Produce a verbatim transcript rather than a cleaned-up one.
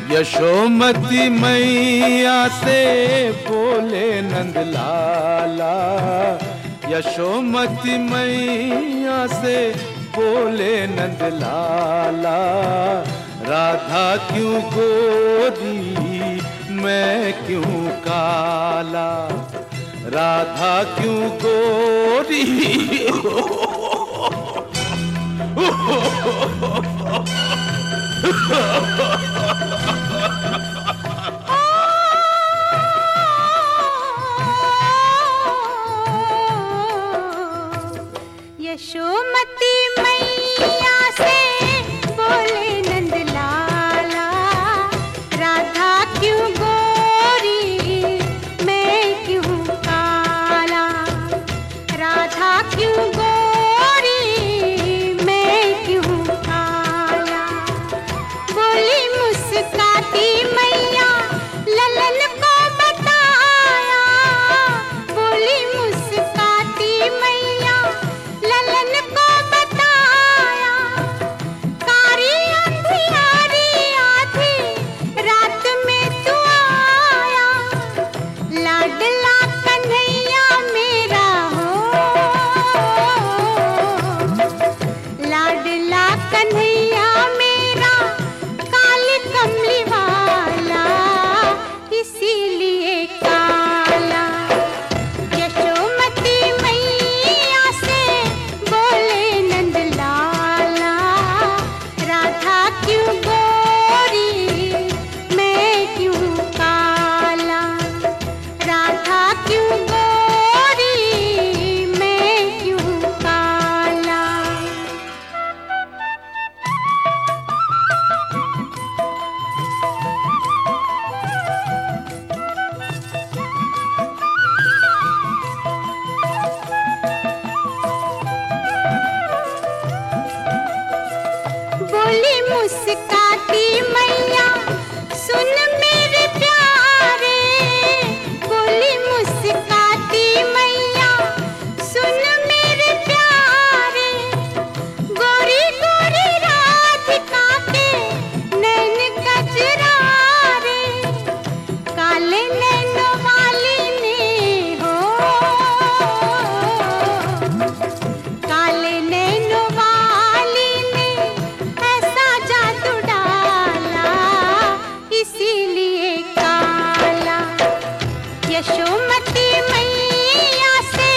यशोमती मैया से बोले नंद लाला, यशोमती मैया से बोले नंद लाला, राधा क्यों गोरी मैं क्यों काला, राधा क्यों गोरी यशोमती मैया से बोले नंद लाला, राधा क्यों गोरी मैं क्यों काला, राधा क्यों गोरी मैं क्यों काला। बोली मुस्काती मैया ललन को बताया, बोली मुस्काती मैया ललन को बताया, कारी अंधियारी आधी रात में तू आया, लाडला कन्हैया मेरा हो, लाडला कन्हैया मेरा काली कमली वाला इसीलिए काला। यशोमती मैया से बोले नंद लाला, राधा क्यों गोरी मैं क्यों काला, राधा क्यों गोरी मैं क्यों काला। बोली मुस्काती मैया सुन मेरे प्यारे, बोली मुस्काती मैया सुन मेरे प्यारे, गोरी गोरी राधिका के नैन कजरारे, काले नैनों वाली ने हो, काले नैनों वाली ने ऐसा जादू डाला इसीलिए काला। यशोमती मैया से